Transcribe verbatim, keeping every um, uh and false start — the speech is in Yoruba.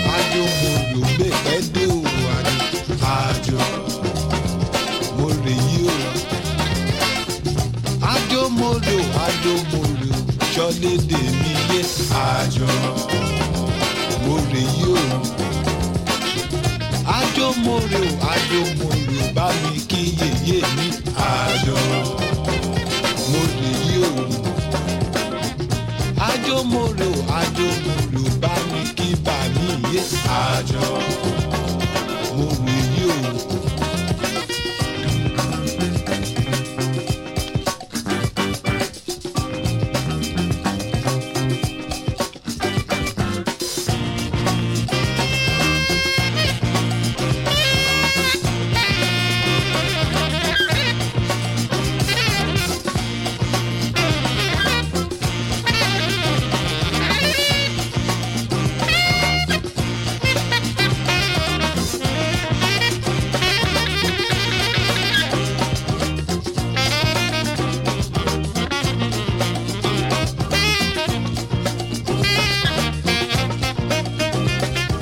àjò mo lò gbé pẹ́ẹ́dé o àjò mo rè yí o àjò mo lò àjò mo lò sọlédè mi yé àjò mo rè yí o àjò mo rè o àjò mo lò bá mi kí yèyé mi àjò mo rè yí o àjò mo rè o àjò mo lò bá mi kí bà mí yé àjò